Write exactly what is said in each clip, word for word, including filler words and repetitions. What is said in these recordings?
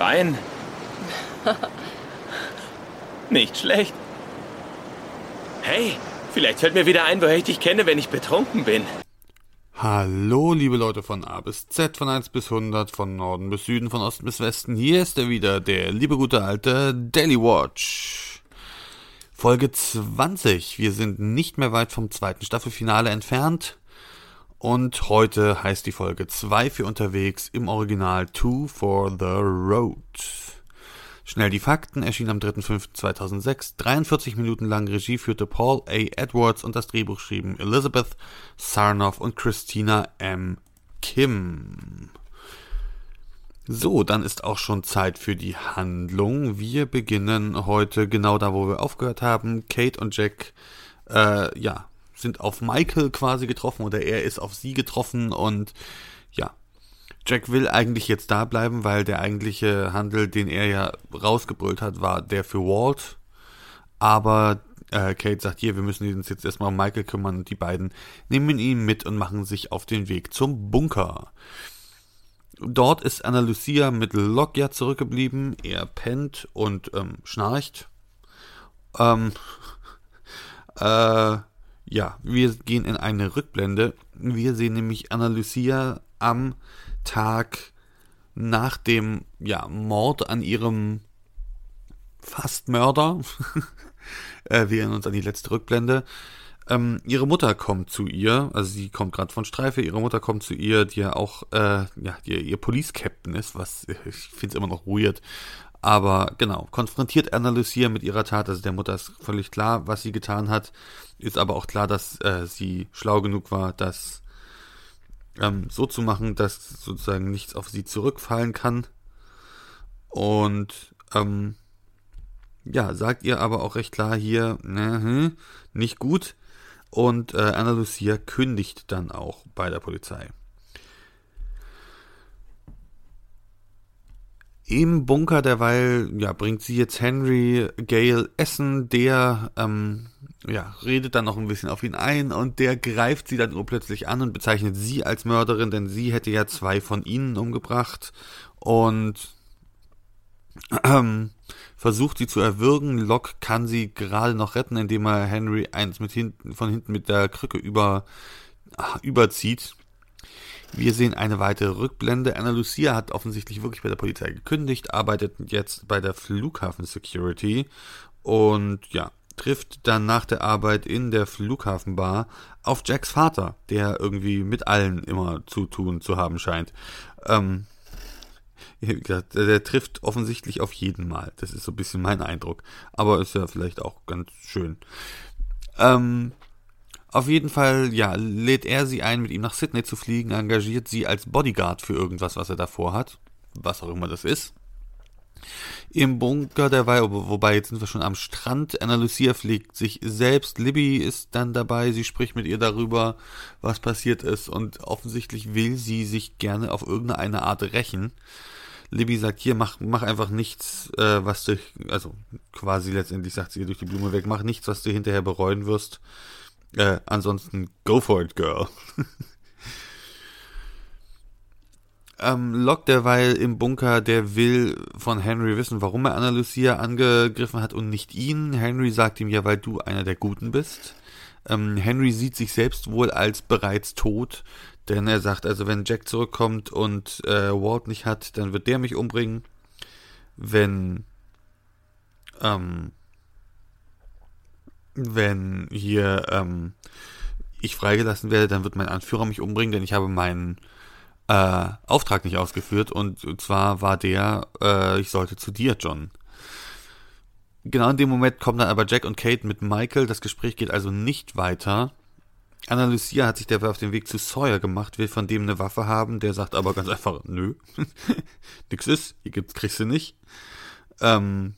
Bein. Nicht schlecht. Hey, vielleicht fällt mir wieder ein, woher ich dich kenne, wenn ich betrunken bin. Hallo, liebe Leute von A bis Z, von eins bis hundert, von Norden bis Süden, von Osten bis Westen. Hier ist er wieder, der liebe gute alte Daily Watch. Folge zwanzig. Wir sind nicht mehr weit vom zweiten Staffelfinale entfernt. Und heute heißt die Folge zwei für unterwegs, im Original Two for the Road. Schnell die Fakten, erschien am dritter fünfter zweitausendsechs, dreiundvierzig Minuten lang, Regie führte Paul A. Edwards und das Drehbuch schrieben Elizabeth Sarnoff und Christina M. Kim. So, dann ist auch schon Zeit für die Handlung. Wir beginnen heute genau da, wo wir aufgehört haben. Kate und Jack, äh, ja, sind auf Michael quasi getroffen oder er ist auf sie getroffen und ja, Jack will eigentlich jetzt da bleiben, weil der eigentliche Handel, den er ja rausgebrüllt hat, war der für Walt. Aber äh, Kate sagt, hier, wir müssen uns jetzt erstmal um Michael kümmern und die beiden nehmen ihn mit und machen sich auf den Weg zum Bunker. Dort ist Ana Lucia mit Locke ja zurückgeblieben. Er pennt und ähm, schnarcht. Ähm, äh, ja, wir gehen in eine Rückblende. Wir sehen nämlich Ana Lucia am Tag nach dem ja, Mord an ihrem Fastmörder. äh, wir erinnern uns an die letzte Rückblende. Ähm, ihre Mutter kommt zu ihr, also sie kommt gerade von Streife, ihre Mutter kommt zu ihr, die ja auch äh, ja, die, ihr Police Captain ist, was ich finde es immer noch weird. Aber genau, konfrontiert Ana Lucia mit ihrer Tat, also der Mutter ist völlig klar, was sie getan hat, ist aber auch klar, dass äh, sie schlau genug war, das ähm, so zu machen, dass sozusagen nichts auf sie zurückfallen kann. Und ähm, ja, sagt ihr aber auch recht klar hier, ne, nicht gut. Und äh, Ana Lucia kündigt dann auch bei der Polizei. Im Bunker derweil ja, bringt sie jetzt Henry Gale Essen, der ähm, ja, redet dann noch ein bisschen auf ihn ein und der greift sie dann urplötzlich an und bezeichnet sie als Mörderin, denn sie hätte ja zwei von ihnen umgebracht und ähm, versucht sie zu erwürgen. Locke kann sie gerade noch retten, indem er Henry eins mit hinten, von hinten mit der Krücke über, ach, überzieht. Wir sehen eine weitere Rückblende. Ana Lucia hat offensichtlich wirklich bei der Polizei gekündigt, arbeitet jetzt bei der Flughafen Security und ja, trifft dann nach der Arbeit in der Flughafenbar auf Jacks Vater, der irgendwie mit allen immer zu tun zu haben scheint. Ähm, wie gesagt, der, der trifft offensichtlich auf jeden Mal. Das ist so ein bisschen mein Eindruck. Aber ist ja vielleicht auch ganz schön. Ähm, Auf jeden Fall, ja, lädt er sie ein, mit ihm nach Sydney zu fliegen, engagiert sie als Bodyguard für irgendwas, was er davor hat. Was auch immer das ist. Im Bunker derweil, wobei jetzt sind wir schon am Strand, Ana Lucia fliegt sich selbst, Libby ist dann dabei, sie spricht mit ihr darüber, was passiert ist und offensichtlich will sie sich gerne auf irgendeine Art rächen. Libby sagt, hier, mach, mach einfach nichts, äh, was du, also quasi letztendlich sagt sie ihr durch die Blume weg, mach nichts, was du hinterher bereuen wirst. Äh, ansonsten, go for it, girl. ähm, Locke derweil im Bunker, der will von Henry wissen, warum er Ana Lucia angegriffen hat und nicht ihn. Henry sagt ihm ja, weil du einer der Guten bist. Ähm, Henry sieht sich selbst wohl als bereits tot, denn er sagt, also wenn Jack zurückkommt und äh, Walt nicht hat, dann wird der mich umbringen. Wenn, ähm, wenn hier ähm, ich freigelassen werde, dann wird mein Anführer mich umbringen, denn ich habe meinen äh, Auftrag nicht ausgeführt und zwar war der, äh, ich sollte zu dir, John. Genau in dem Moment kommen dann aber Jack und Kate mit Michael, das Gespräch geht also nicht weiter. Ana Lucia hat sich dabei auf den Weg zu Sawyer gemacht, will von dem eine Waffe haben, der sagt aber ganz einfach, nö, nix ist, hier gibt's, kriegst du nicht. Ähm,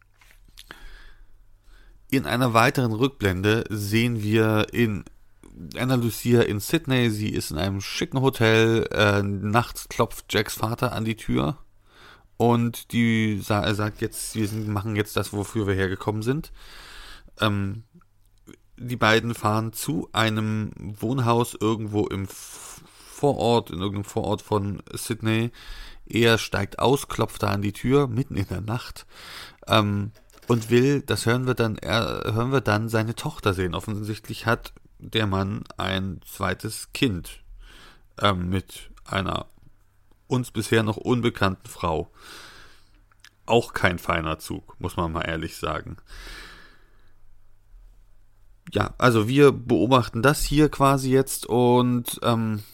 In einer weiteren Rückblende sehen wir in Ana Lucia in Sydney. Sie ist in einem schicken Hotel. Äh, nachts klopft Jacks Vater an die Tür und die sa- sagt jetzt, wir sind, machen jetzt das, wofür wir hergekommen sind. Ähm, die beiden fahren zu einem Wohnhaus irgendwo im Vorort, in irgendeinem Vorort von Sydney, Er steigt aus, klopft da an die Tür, mitten in der Nacht, ähm, und will, das hören wir dann, er, hören wir dann seine Tochter sehen. Offensichtlich hat der Mann ein zweites Kind ähm, mit einer uns bisher noch unbekannten Frau. Auch kein feiner Zug, muss man mal ehrlich sagen. Ja, also wir beobachten das hier quasi jetzt und ähm,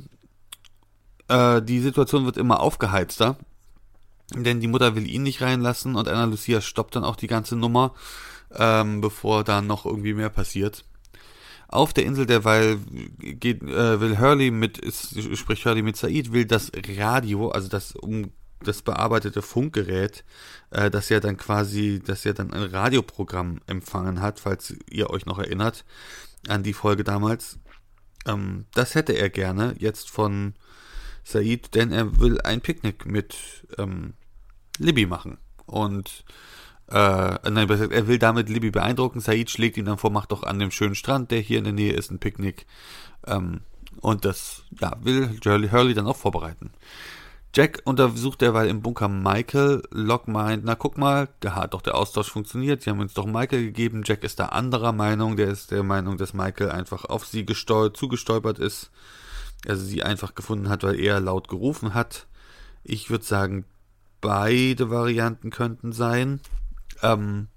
äh, die Situation wird immer aufgeheizter, denn die Mutter will ihn nicht reinlassen und Ana Lucia stoppt dann auch die ganze Nummer, ähm, bevor da noch irgendwie mehr passiert. Auf der Insel derweil geht, äh, will Hurley mit, ist, spricht Hurley mit Sayid, will das Radio, also das um das bearbeitete Funkgerät, äh, das ja dann quasi, das ja dann ein Radioprogramm empfangen hat, falls ihr euch noch erinnert an die Folge damals. Ähm, das hätte er gerne jetzt von Sayid, denn er will ein Picknick mit ähm, Libby machen. Und äh, nein, er will damit Libby beeindrucken. Sayid schlägt ihm dann vor, macht doch an dem schönen Strand, der hier in der Nähe ist, ein Picknick. Ähm, und das ja, will Hurley, Hurley dann auch vorbereiten. Jack untersucht derweil im Bunker Michael. Locke meint, na guck mal, da hat doch der Austausch funktioniert. Sie haben uns doch Michael gegeben. Jack ist da anderer Meinung. Der ist der Meinung, dass Michael einfach auf sie gestol- zugestolpert ist. Also sie einfach gefunden hat, weil er laut gerufen hat. Ich würde sagen, beide Varianten könnten sein. Ähm,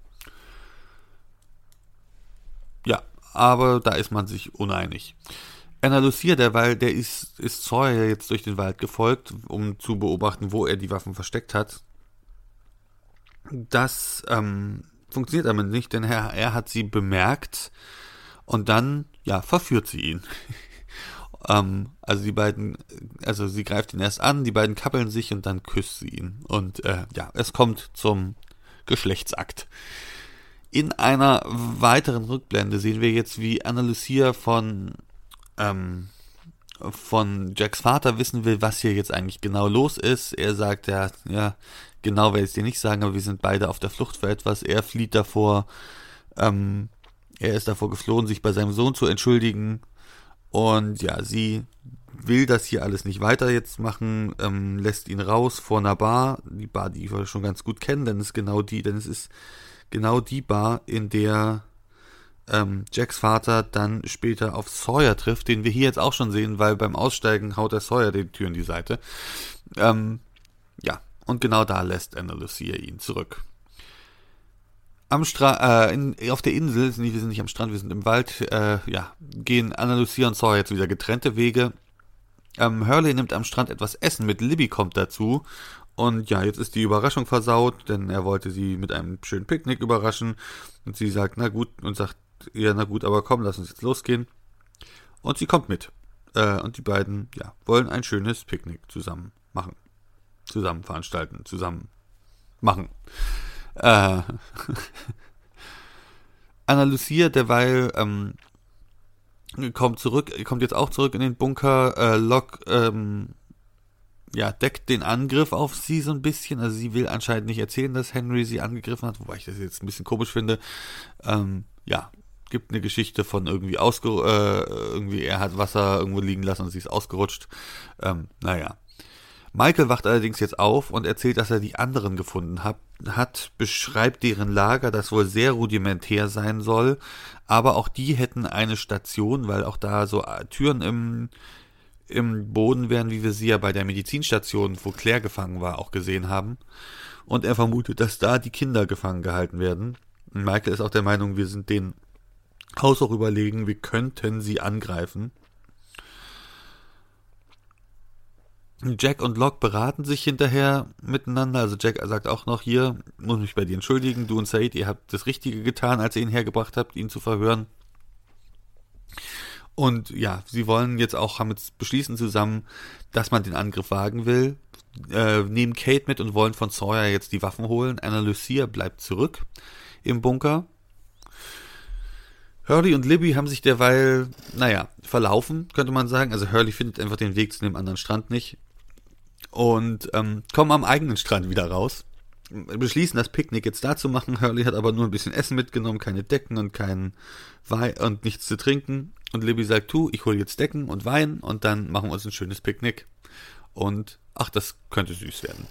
ja, aber da ist man sich uneinig. Ana Lucia, derweil, der ist, ist Sawyer jetzt durch den Wald gefolgt, um zu beobachten, wo er die Waffen versteckt hat. Das ähm, funktioniert aber nicht, denn er, er hat sie bemerkt und dann, ja, verführt sie ihn. ähm, also die beiden, also sie greift ihn erst an, die beiden kappeln sich und dann küsst sie ihn. Und äh, ja, es kommt zum Geschlechtsakt. In einer weiteren Rückblende sehen wir jetzt, wie Ana Lucia von ähm, von Jacks Vater wissen will, was hier jetzt eigentlich genau los ist. Er sagt, ja, ja, genau werde ich es dir nicht sagen, aber wir sind beide auf der Flucht für etwas. Er flieht davor, ähm, er ist davor geflohen, sich bei seinem Sohn zu entschuldigen. Und ja, sie will das hier alles nicht weiter jetzt machen, ähm, lässt ihn raus vor einer Bar, die Bar, die wir schon ganz gut kennen, denn es ist genau die, denn es ist genau die Bar, in der ähm, Jacks Vater dann später auf Sawyer trifft, den wir hier jetzt auch schon sehen, weil beim Aussteigen haut der Sawyer die Tür in die Seite. Ähm, ja, und genau da lässt Ana Lucia ihn zurück. Am Strand, äh, in, auf der Insel, wir sind nicht am Strand, wir sind im Wald, äh, ja, gehen Ana Lucia und Sawyer jetzt wieder getrennte Wege. Ähm, Hurley nimmt am Strand etwas Essen mit, Libby kommt dazu. Und ja, jetzt ist die Überraschung versaut, denn er wollte sie mit einem schönen Picknick überraschen. Und sie sagt, na gut, und sagt, ja, na gut, aber komm, lass uns jetzt losgehen. Und sie kommt mit. Äh, und die beiden, ja, wollen ein schönes Picknick zusammen machen. Zusammen veranstalten, zusammen machen. Äh, Ana Lucia, derweil, ähm, kommt zurück, kommt jetzt auch zurück in den Bunker. Äh, Locke, ähm, ja, deckt den Angriff auf sie so ein bisschen. Also sie will anscheinend nicht erzählen, dass Henry sie angegriffen hat, wobei ich das jetzt ein bisschen komisch finde. Ähm, ja, gibt eine Geschichte von irgendwie ausge, äh, irgendwie er hat Wasser irgendwo liegen lassen und sie ist ausgerutscht. Ähm, naja. Michael wacht allerdings jetzt auf und erzählt, dass er die anderen gefunden hat, hat, beschreibt deren Lager, das wohl sehr rudimentär sein soll, aber auch die hätten eine Station, weil auch da so Türen im im Boden wären, wie wir sie ja bei der Medizinstation, wo Claire gefangen war, auch gesehen haben. Und er vermutet, dass da die Kinder gefangen gehalten werden. Und Michael ist auch der Meinung, wir sind denen Haus auch überlegen, wir könnten sie angreifen. Jack und Locke beraten sich hinterher miteinander. Also Jack sagt auch noch, hier, muss mich bei dir entschuldigen, du und Sayid, ihr habt das Richtige getan, als ihr ihn hergebracht habt, ihn zu verhören. Und ja, sie wollen jetzt auch, haben jetzt beschließen zusammen, dass man den Angriff wagen will, äh, nehmen Kate mit und wollen von Sawyer jetzt die Waffen holen. Ana Lucia bleibt zurück im Bunker. Hurley und Libby haben sich derweil, naja, verlaufen, könnte man sagen. Also Hurley findet einfach den Weg zu dem anderen Strand nicht. Und ähm, kommen am eigenen Strand wieder raus. Beschließen, das Picknick jetzt da zu machen. Hurley hat aber nur ein bisschen Essen mitgenommen, keine Decken und kein Wein und nichts zu trinken. Und Libby sagt, tu, ich hole jetzt Decken und Wein und dann machen wir uns ein schönes Picknick. Und ach, das könnte süß werden.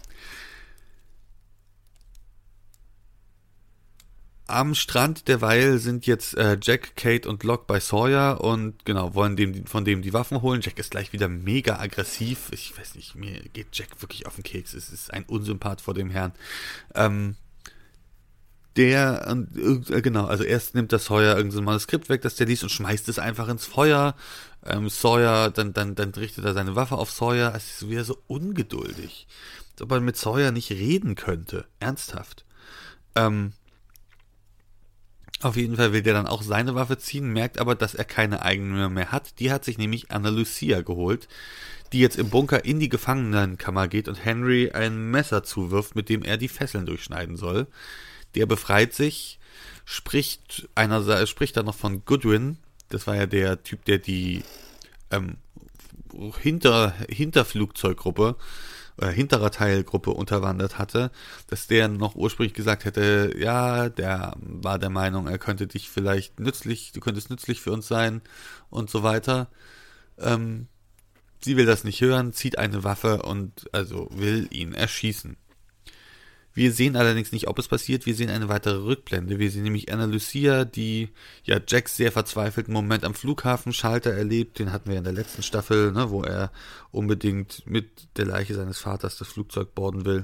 Am Strand derweil sind jetzt äh, Jack, Kate und Locke bei Sawyer und genau, wollen dem, von dem die Waffen holen. Jack ist gleich wieder mega aggressiv. Ich weiß nicht, mir geht Jack wirklich auf den Keks. Es ist ein Unsympath vor dem Herrn. Ähm, der, äh, genau, also erst nimmt der Sawyer irgendein so Manuskript weg, das der liest und schmeißt es einfach ins Feuer. Ähm, Sawyer, dann, dann, dann richtet er seine Waffe auf Sawyer. Es ist wieder so ungeduldig. Als ob er mit Sawyer nicht reden könnte. Ernsthaft. Ähm, Auf jeden Fall will der dann auch seine Waffe ziehen, merkt aber, dass er keine eigene mehr hat. Die hat sich nämlich Ana Lucia geholt, die jetzt im Bunker in die Gefangenenkammer geht und Henry ein Messer zuwirft, mit dem er die Fesseln durchschneiden soll. Der befreit sich, spricht einer spricht dann noch von Goodwin. Das war ja der Typ, der die ähm, Hinter, Hinterflugzeuggruppe hinterer Teilgruppe unterwandert hatte, dass der noch ursprünglich gesagt hätte, ja, der war der Meinung, er könnte dich vielleicht nützlich, du könntest nützlich für uns sein und so weiter. Ähm, sie will das nicht hören, zieht eine Waffe und also will ihn erschießen. Wir sehen allerdings nicht, ob es passiert, wir sehen eine weitere Rückblende. Wir sehen nämlich Ana Lucia, die ja Jacks sehr verzweifelten Moment am Flughafenschalter erlebt. Den hatten wir in der letzten Staffel, ne, wo er unbedingt mit der Leiche seines Vaters das Flugzeug boarden will.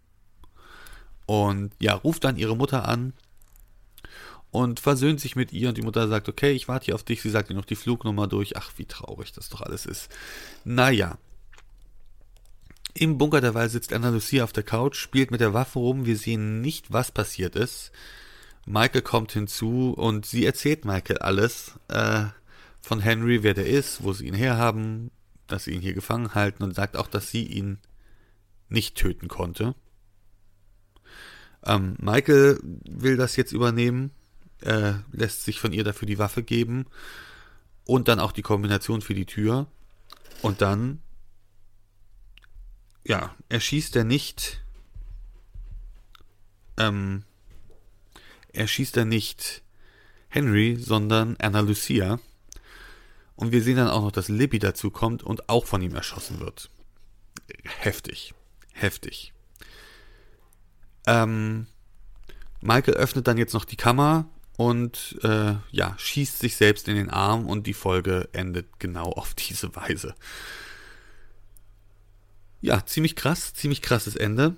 Und ja, ruft dann ihre Mutter an und versöhnt sich mit ihr. Und die Mutter sagt, okay, ich warte hier auf dich. Sie sagt ihr noch die Flugnummer durch. Ach, wie traurig das doch alles ist. Naja. Im Bunker derweil sitzt Ana Lucia auf der Couch, spielt mit der Waffe rum. Wir sehen nicht, was passiert ist. Michael kommt hinzu und sie erzählt Michael alles äh, von Henry, wer der ist, wo sie ihn herhaben, dass sie ihn hier gefangen halten und sagt auch, dass sie ihn nicht töten konnte. Ähm, Michael will das jetzt übernehmen, äh, lässt sich von ihr dafür die Waffe geben und dann auch die Kombination für die Tür. Und dann ja, erschießt er nicht, ähm, erschießt er nicht Henry, sondern Ana Lucia. Und wir sehen dann auch noch, dass Libby dazu kommt und auch von ihm erschossen wird. Heftig, heftig. Ähm, Michael öffnet dann jetzt noch die Kammer und, äh, ja, schießt sich selbst in den Arm und die Folge endet genau auf diese Weise. Ja, ziemlich krass, ziemlich krasses Ende.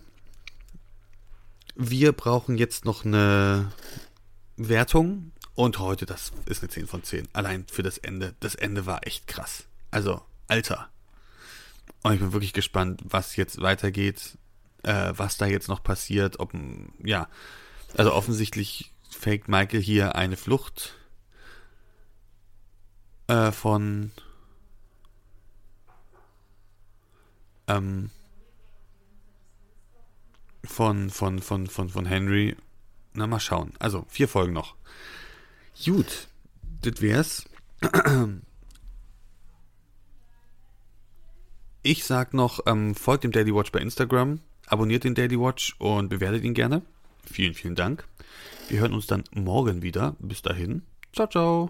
Wir brauchen jetzt noch eine Wertung und heute, das ist eine zehn von zehn. Allein für das Ende. Das Ende war echt krass. Also, Alter. Und ich bin wirklich gespannt, was jetzt weitergeht, äh, was da jetzt noch passiert. Ob, ja, also offensichtlich faked Michael hier eine Flucht äh, von Ähm, von, von, von, von, von Henry. Na, mal schauen. Also, vier Folgen noch. Gut, das wär's. Ich sag noch, ähm, folgt dem Daily Watch bei Instagram, abonniert den Daily Watch und bewertet ihn gerne. Vielen, vielen Dank. Wir hören uns dann morgen wieder. Bis dahin. Ciao, ciao.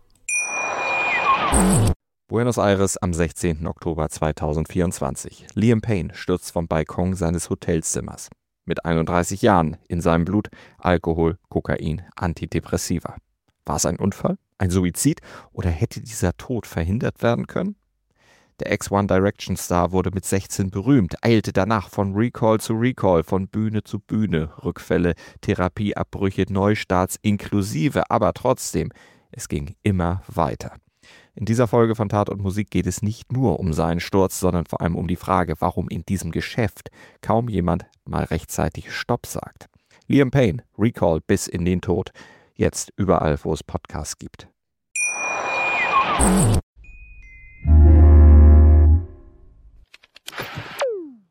Buenos Aires am sechzehnten Oktober zweitausendvierundzwanzig. Liam Payne stürzt vom Balkon seines Hotelzimmers. Mit einunddreißig Jahren, in seinem Blut Alkohol, Kokain, Antidepressiva. War es ein Unfall, ein Suizid oder hätte dieser Tod verhindert werden können? Der Ex-One Direction Star wurde mit sechzehn berühmt, eilte danach von Recall zu Recall, von Bühne zu Bühne, Rückfälle, Therapieabbrüche, Neustarts inklusive, aber trotzdem, es ging immer weiter. In dieser Folge von Tat und Musik geht es nicht nur um seinen Sturz, sondern vor allem um die Frage, warum in diesem Geschäft kaum jemand mal rechtzeitig Stopp sagt. Liam Payne, Recall bis in den Tod, jetzt überall, wo es Podcasts gibt.